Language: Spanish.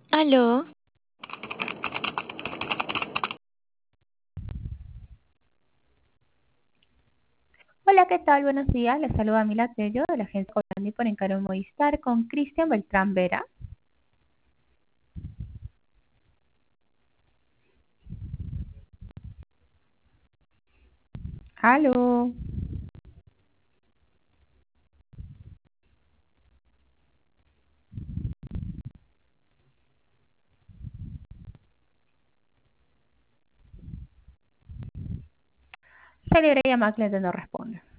Aló, Hola, ¿qué tal? Buenos días. Les saluda Mila Tello de la agencia Colandi por Encargo Movistar con Cristian Beltrán Vera. Aló. Se le llamada, cliente no responde.